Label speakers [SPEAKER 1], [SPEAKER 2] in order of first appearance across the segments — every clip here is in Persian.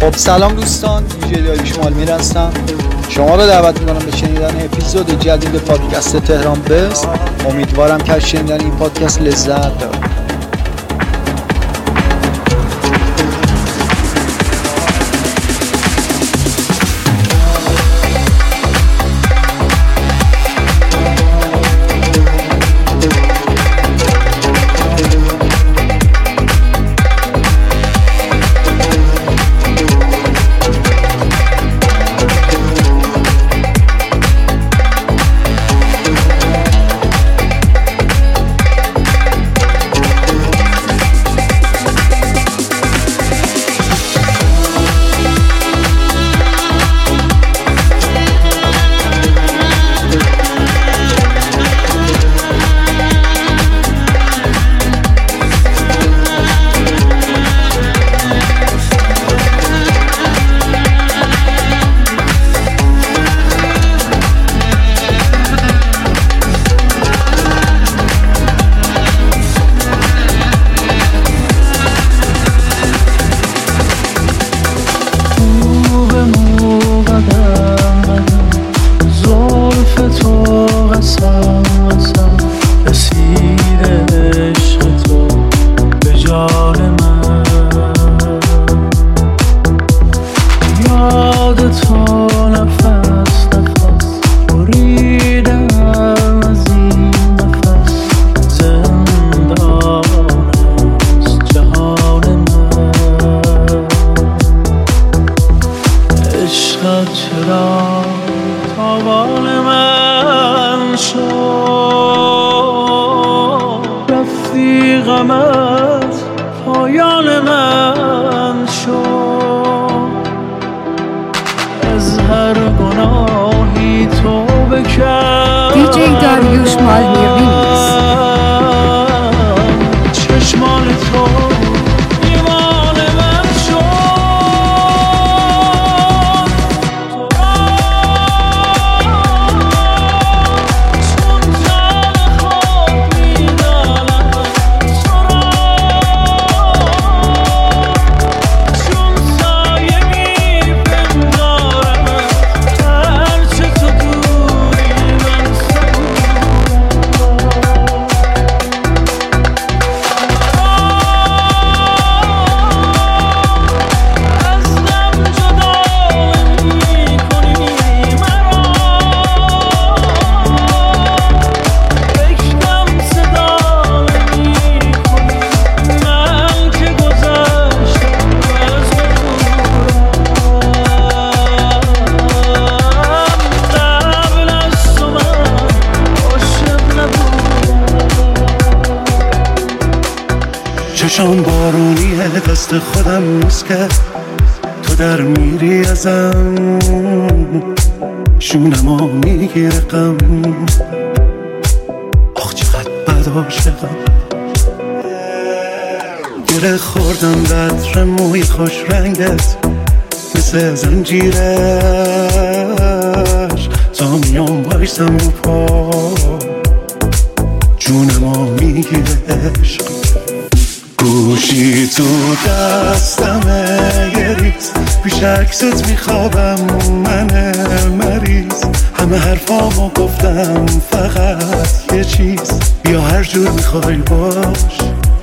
[SPEAKER 1] خب سلام دوستان، دیجی داریوش مالمیر هستم. شما رو دعوت میکنم به شنیدن اپیزود جدید پادکست تهران بست. امیدوارم که از شنیدن این پادکست لذت ببرید.
[SPEAKER 2] دیجی داریوش مالمیر ریمیکس.
[SPEAKER 3] چشمان تو ایمان من شد، چون تن خود میدانم تو را، چون سایه میپندارم هرچه تو دوری من
[SPEAKER 4] چشام بارونیه، دست خودم نیست که تو در میری ازم، شونمو میگیره غم، آخ چقدر بد عاشقم. گره خوردم بطر موی خوش رنگت، مثل زنجیرش تا میام بایستم رو پا، جونمو میگیره عشق. گوشی تو دستمه یه ریز، پیش عکست میخوابم من مریض، همه حرفامو گفتم فقط یه چیز، بیا هر جور میخوای باش.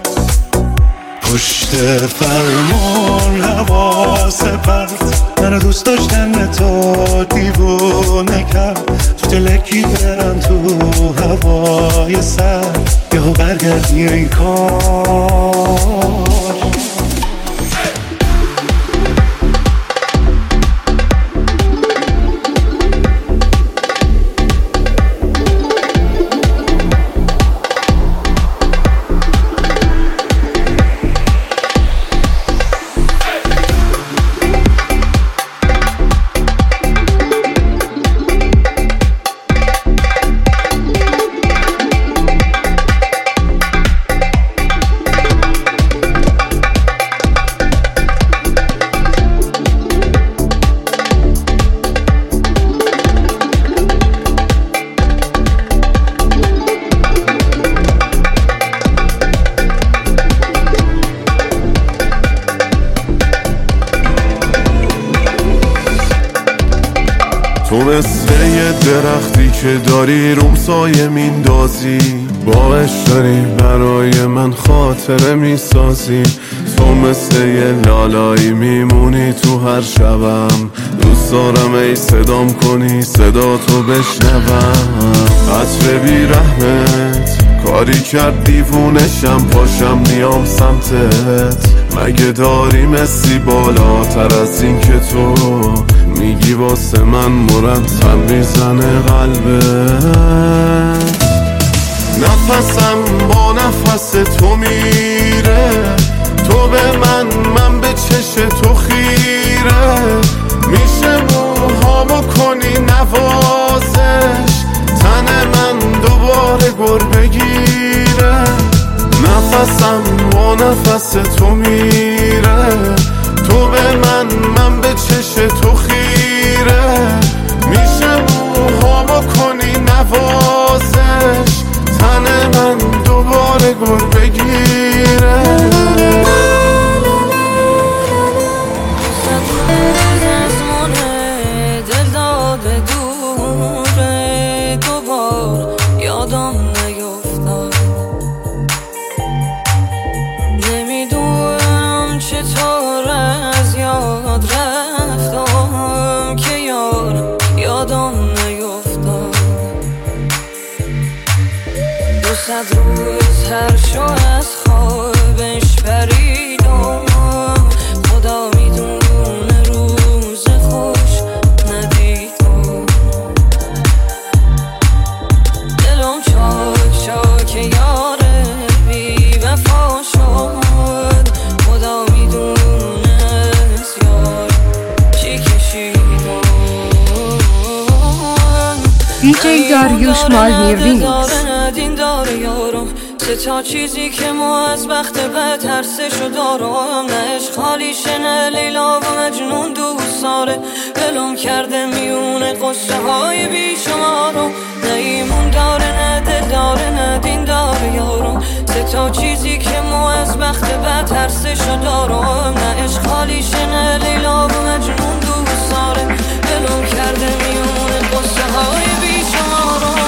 [SPEAKER 4] پشت فرمون حواس پرت، منو دوست داشتن تو دیوونه کرد، تو دلکی برم تو هوای سر، یهو برگردی این کار.
[SPEAKER 5] تو مثل یه درختی که داری روم سایه میندازی، با داری برای من خاطره میسازی. تو مثل یه لالایی میمونی تو هر شبم، دوست دارم ای صدام کنی صدا تو بشنوم. عطر بی رحمت کاری کرد دیوونشم، پاشم نیام سمتت. مگه داری مسی بالاتر از این که تو میگی واسه من مرتب میزنه قلبت. نفسم با نفس تو میره، تو به من من به چش تو خیره. میشه موهامو کنی نوازش، تن من دوباره گر بگیره. نفسم با نفس تو میره، تو به من من به چش تو خیره. میشه موهامو کنی نوازش، تن من دوباره گر بگیره.
[SPEAKER 3] صد روز هر شو از خوابش پریدم، خدا میدونه روز خوش ندیدم. دلم چاک چاک یاره بی وفا شد، خدا میدونه از یار چی کشیدم.
[SPEAKER 2] DJ Dariush Malmir Remix.
[SPEAKER 3] سه تا چیزی که ما از وقت به ترسشو دارم، نه عشق خالیشه نه لیلا و مجنون دوست داره. دلم کرده میونه قصه های بیشمارم، نه ایمون داره نه دل داره نه دین داره یارم. سه تا چیزی که ما از وقت به ترسشو دارم، نه عشق خالیشه نه لیلا و مجنون دوست داره. دلم کرده میونه قصه های بیشمارم.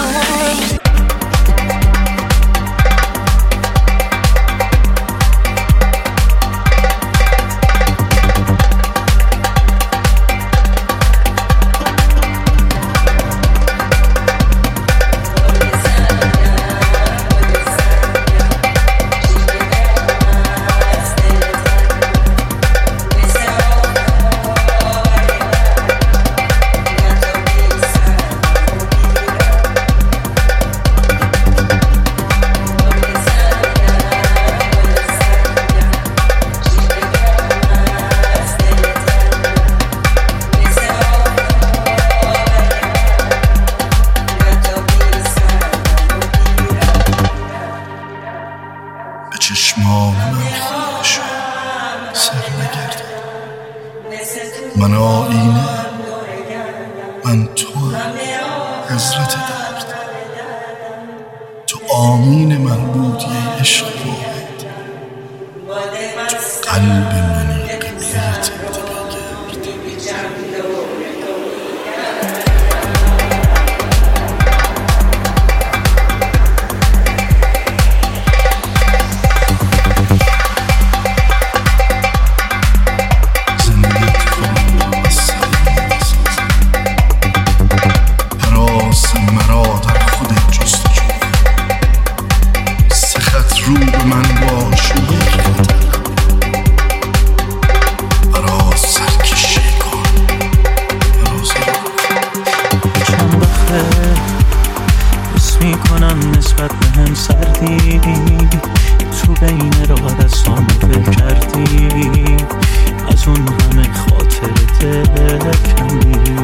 [SPEAKER 6] من آینه، من تو حضرت درد، تو آمین من بودی عشق واحد، تو قلب منی قبله تبدیل
[SPEAKER 3] تو بین راه دستامو فکر کردی، از اون همه خاطر دل کندی.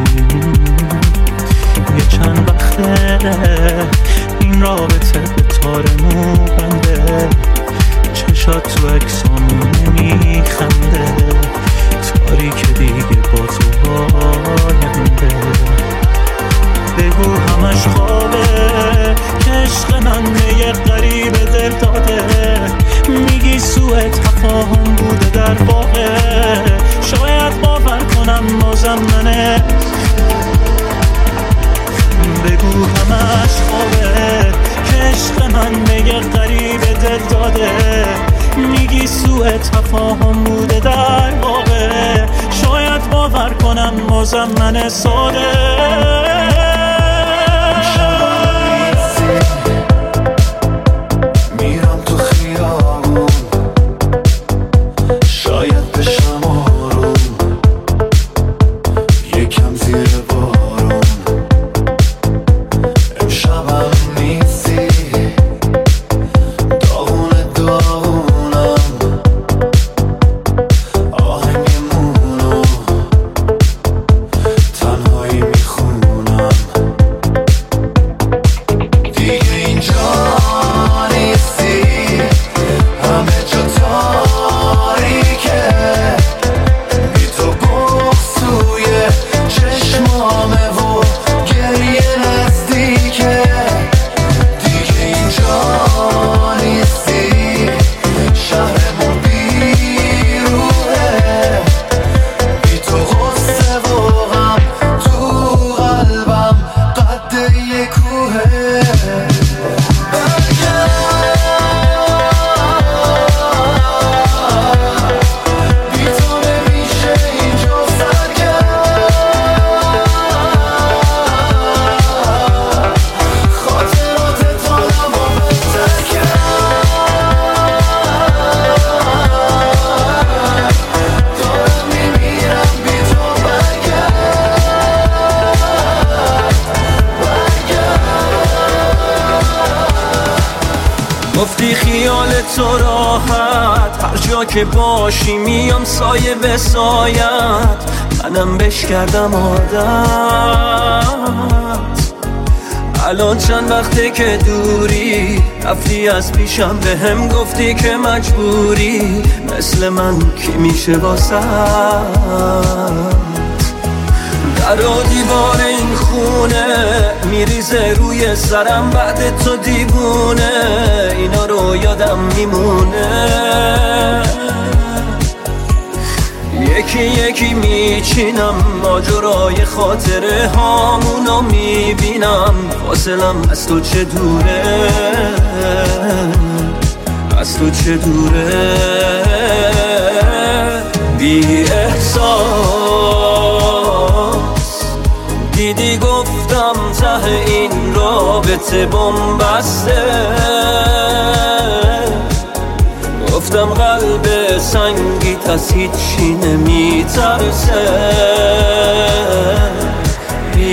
[SPEAKER 3] یه چند وقته این رابطه به تارمو بنده، چشات تو اکسامو نمیخنده، تاریک دیگه با تو آینده. بگو همش خوابه که عشق من یه غریب دل داده، میگی سوء تفاهم بوده در واقع، شاید باور کنم بازم منه.
[SPEAKER 4] بگو همش خوبه که عشق من بگه غریب دل داده. میگی سوء تفاهم بوده در واقع، شاید باور کنم بازم من ساده.
[SPEAKER 5] میرم تو خیابون شاید بشم آروم، یکم زیر بارون. امشبم نیستی داغونم، آهنگمونو تنهایی میخونم. دیگه اینجا نیستی، همه جا تاریکه، بی تو بغض توی چشمامه و گریه نزدیکه. دیگه اینجا نیستی، شهرمون بیروحه، بی تو غصه و غم تو قلبم قد یه کوهه. بی تو نمیشه اینجا سرگرد، خاطرات تانم و دارم میمیرم بی تو
[SPEAKER 3] گفتی خیال تو راحت، هر جا که باشی میام سایه به سایت. منم بش کردم عادت، الان چند وقته که دوری، رفتی از پیشم به هم گفتی که مجبوری. مثل من کی میشه واسه در و دیوار این خونه میریزه روی سرم بعد تو دیوونه. اینا رو یادم میمونه، یکی یکی میچینم ماجرای خاطره هامونو میبینم. فاصلم از تو چه دوره، از تو چه دوره. بی احساس دیدی گفتم ته این رابطه بنبسته، گفتم قلب سنگیت از هیچی نمیترسه. بی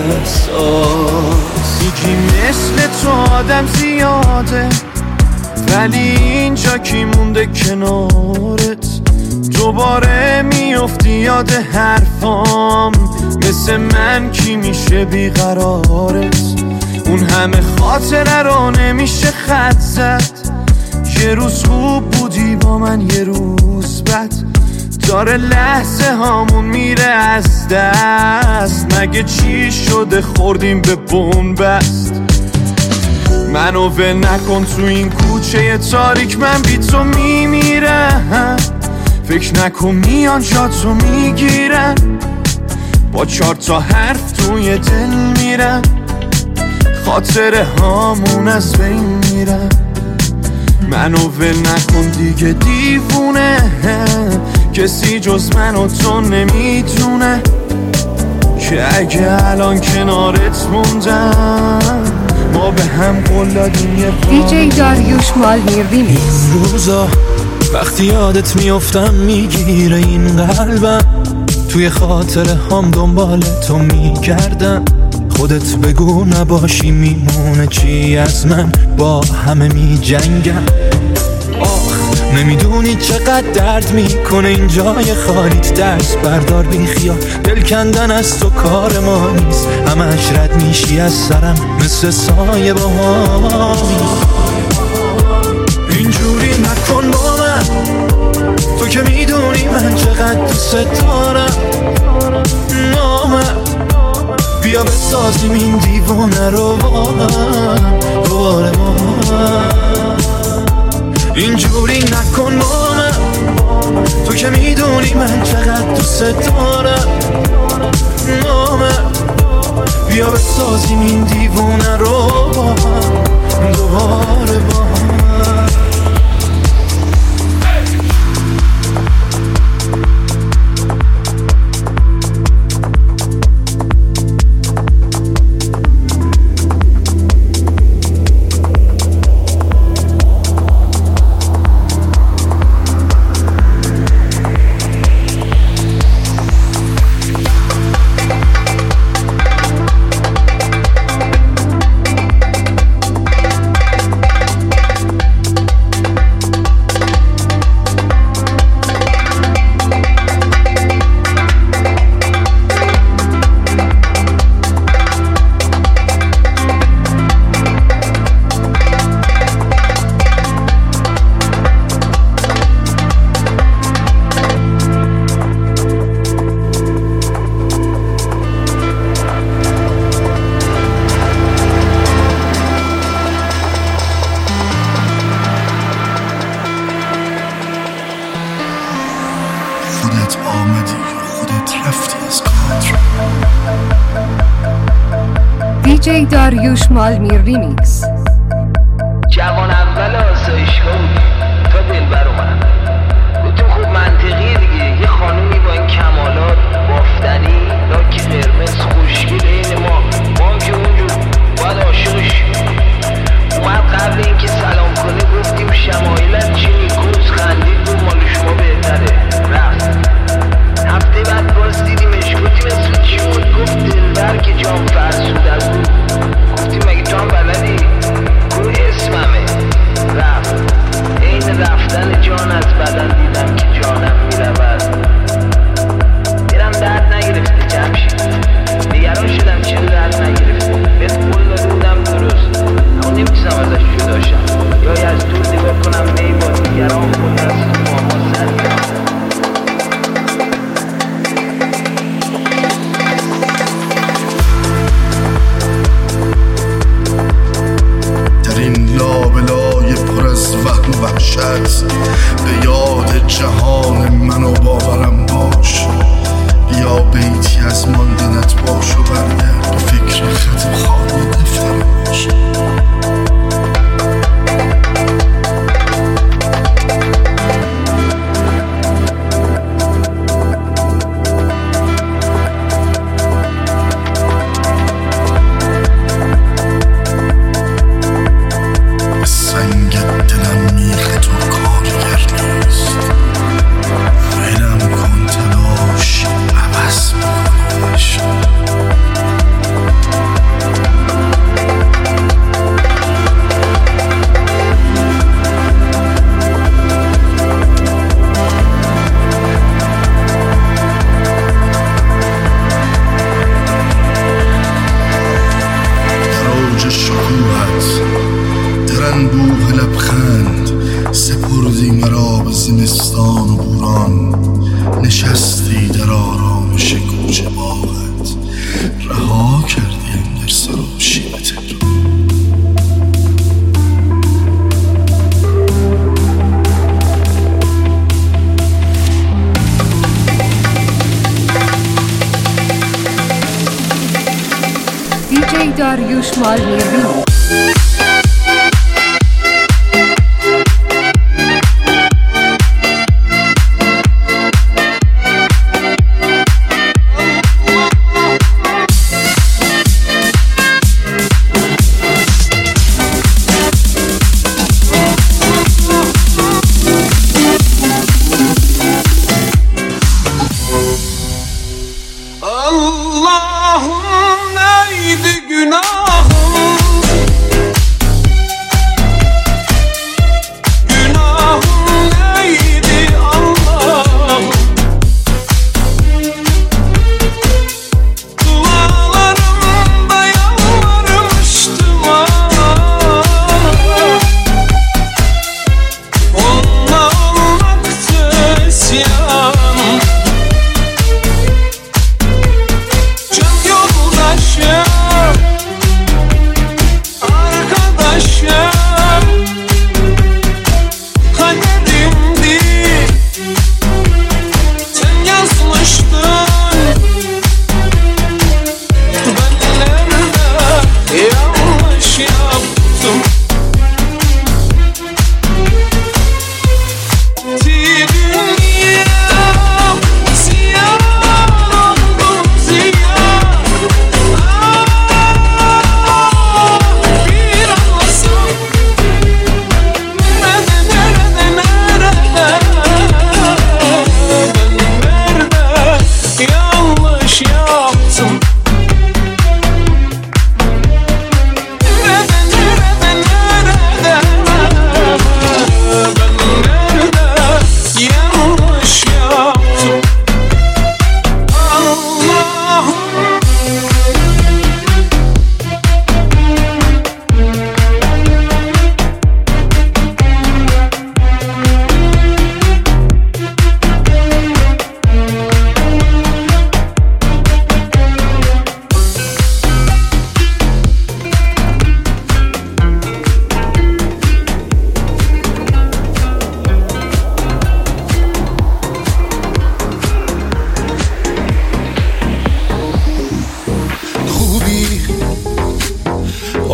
[SPEAKER 3] احساس
[SPEAKER 5] یکی مثل تو آدم زیاده، ولی اینجا کی مونده کنارت؟ دوباره میافتی یاد حرفام، مثل من کی میشه بیقرارت؟ اون همه خاطره رو نمیشه خط زد، یه روز خوب بودی با من یه روز بد، داره لحظه هامون میره از دست. مگه چی شده خوردیم به بنبست؟ منو ول نکن تو این کوچه تاریک، من بی تو میمیرم. فکر نکن میان جاتو میگیرن، با 4 تا حرف توی دل میرن، خاطره هامون از بین میرن. منو ول نکن دیگه دیوونه، کسی جز من و تو نمیدونه که اگه الان کنارت موندم ما به هم قول دادیم یه
[SPEAKER 2] دیجی داریوش مالمیر ریمیکس.
[SPEAKER 4] این روزا وقتی یادت میافتم میگیره این قلبم، توی خاطره هم دنبال تو میگردم. خودت بگو نباشی میمونه چی از من، با همه میجنگم. نمیدونی چقدر درد میکنه این جای خالیت، درس بردار بی خیال، دل کندن از تو کار ما نیست، همش رد میشی از سرم مثل سایه با هم. اینجوری نکن با من، تو که میدونی من چقدر دوست دارم. بیا بسازیم این دیوانه رو با هم دوباره ما. اینجوری نکن با من، تو که میدونی من چقدر دوست دارم. بیا بسازیم این دیوونه رو با هم دوباره با هم.
[SPEAKER 6] خودت آمدی و خودت رفتی از کادر.
[SPEAKER 2] دیجی داریوش مالمیر ریمیکس.
[SPEAKER 7] جوان اول آسایشگاه بودی تا دلبر اومد. گفتم خوب منطقیه دیگه، یه خانومی با این کمالات بافتنی لاک قرمز خوشگل این ما هم که اونجور باید عاشقش اومد. قبل اینکه سلام کنه گفتیم شمایلت چی نیکوز، خندید بود مال شما بهتره، رفت. هفته بعد باز دیدیمش گفتیم اسم چی بود؟ گفت دلبر که جام فرسوده بود. گفتیم مگه تو هم بلدی؟ گفت اسممه، رفت. این رفتن جان از بدن دیدم که جانم میرود. میرم درد نگرفته جمشید، نگران شدم چرا درد نگرفته. بهت قول داده بودم درست، اما نمیتونم ازش جدا شم. یا از دور نگاه کنم می با دیگران خود از ماما سر.
[SPEAKER 6] در این لابلای پر از وهم و وحشت به یاد جهان من و باورم باش. بیا بیتی از ماندنت باش و برگرد به فکر خط خالی دفترم باش. انبوه لبخند سپردی مرا به زمستان و بوران. نشستی در آرامش کوچه باغت، رها کردیم در سراشی به تهران.
[SPEAKER 2] دیجی داریوش مالمیر.
[SPEAKER 3] Allah'ım neydi günahım?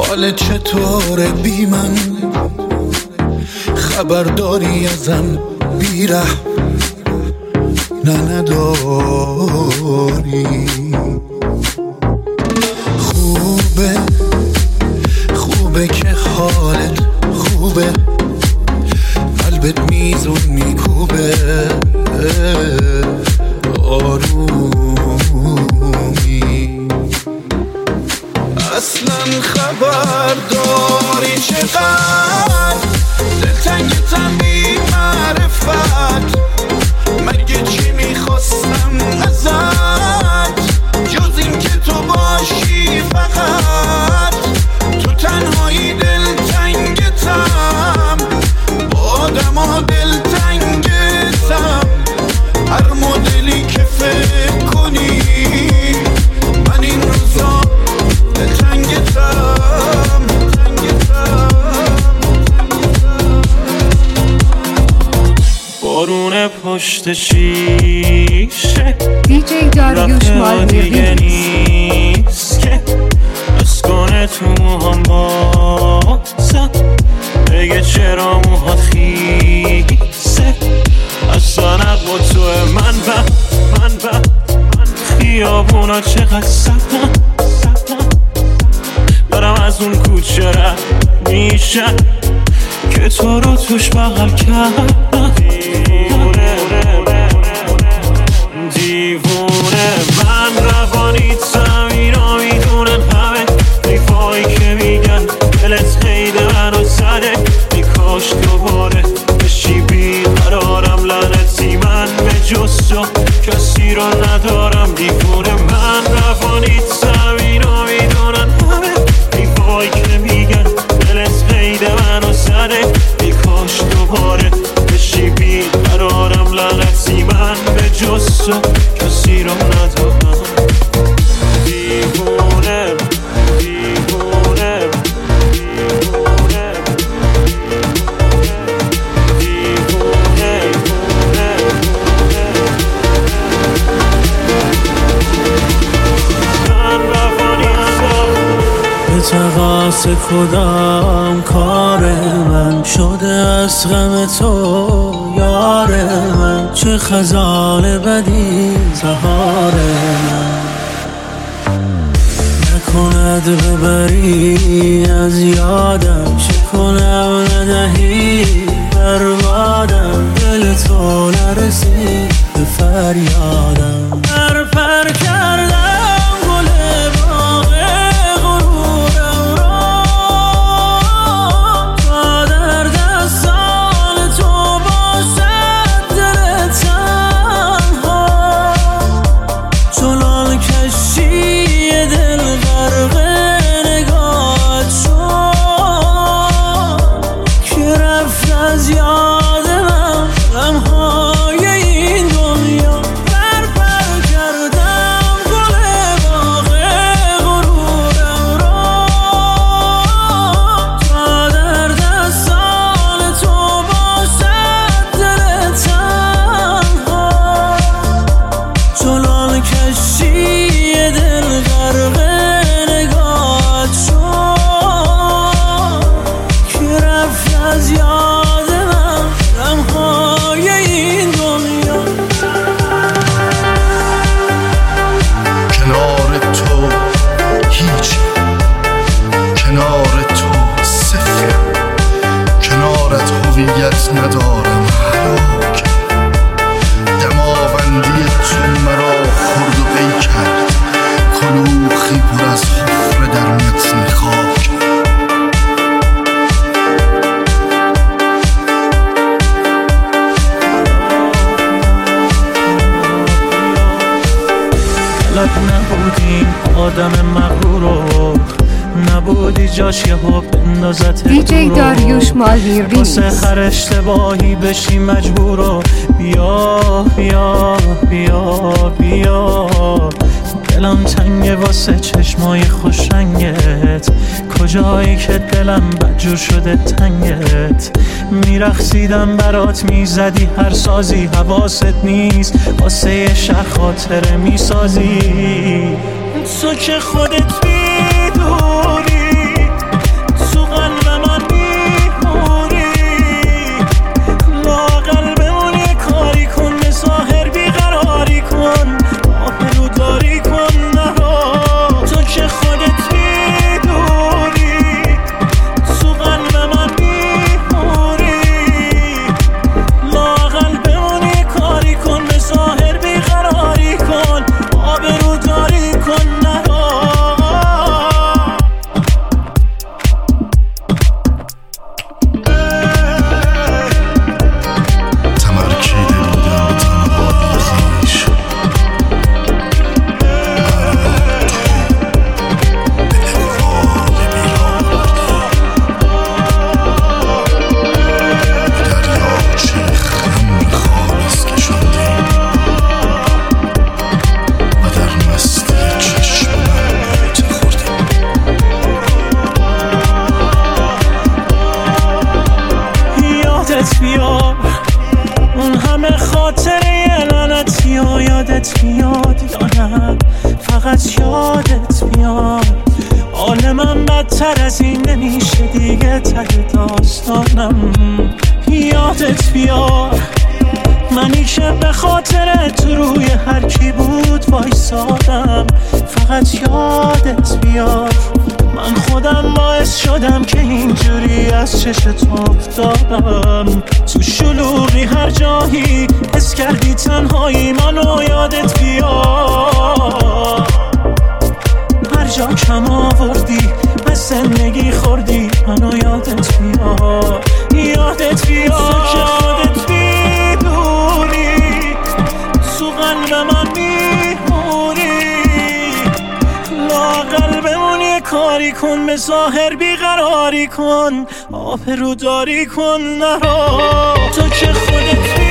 [SPEAKER 8] حال چطوره بی من؟ خبرداری ازم بیره نه نداری. خوبه که حالت خوبه، قلبت میزون میکوبه آرومی. اصلا خبر داری چقدر دلتنگتم بی معرفت؟ مگه چی میخواستم ازت جز این که تو باشی فقط؟ تو تنهایی دلتنگتم، با آدم ها دلتنگتم، هر مدلی که فکر کنی من این روزا دلتنگتم.
[SPEAKER 4] بارون پشت شیشه
[SPEAKER 2] دیجی داریوش مالمیری
[SPEAKER 4] نیست که اسکنه تو موهام بازم بگه چرا موهات خیسه. اصلا با تو من خیابونا چقدر سبتم دارم از اون کوچه رد میشن که تو رو توش بغل کردم. دیوونه من روانیتم، اینا میدونن همه حیفایی که میگن دلت خیلی منو زده. ای کاش دوباره بشی بیقرارم، لعنتی من به جز تو کسی رو ندارم. دیوونه من روانیتم، اینا میدونن همه حیفایی که میگن دلت خیلی منو زده. ای کاش دوباره بشی بیقرارم، لعنتی من به جز تو کسی رو ندارم. دیوونه دیوونه دیوونه دیوونه من رفانیستم به تقاس کدام کار من شده از غم تو یار من؟ چه خزان بدی سهار من نکند ببری از یادم، چه کنم ندهی بربادم، دل تو نرسید به فریادم. پر کردم گل باغ غرورم را، تا در دستان تو باشد دل تنها. چنان کشتی دل غرق نگاهت شد که رفت از یاد من غمهای این دنیا. پر کردم گل باغ غرورم را، تا در دستان تو باشد دل تنها. چنان کشتی دل غرق نگاهت شد که رفت از یاد من غمهای این دنیا.
[SPEAKER 6] کنار تو هیچ، کنار تو صفر، کنارت هویت ندارم هلاک. دماوندی تو مرا خورد و قی کرد، کلوخی پر از حفره در متن خاک.
[SPEAKER 4] لب نبودیم آدم مغرورو، نبودی جاش یه حب اندازت
[SPEAKER 2] دیجی داریوش مالمیری
[SPEAKER 4] واسه هر اشتباهی بشی مجبورو. بیا بیا بیا بیا دلم تنگه واسه چشمای خوشرنگت، کجایی که دلم بدجور شده تنگت. میرقصیدم برات میزدی هر سازی، حواست نیست واسه یه شهر خاطره میسازی. تو که خودت میدونی یادت میاد یا نه فقط یادت میاد حال من بدتر از این نمیشه دیگه ته داستانم یادت بیاد منی که به خاطر تو روی هر کی بود وایسادم فقط یادت بیاد من خودم باعث شدم که اینجوری از چشت افتادم تو شلوغی هر جایی حس کردی تنهایی منو یادت بیاد هر جا کم آوردی از زندگی خوردی منو یادت بیاد یادت بیاد که خودت بیدونی تو قلب من میمونی لااقل بمون یه کاری کن به ظاهر بیقراری کن آبرو داری کن نرا تو که خودت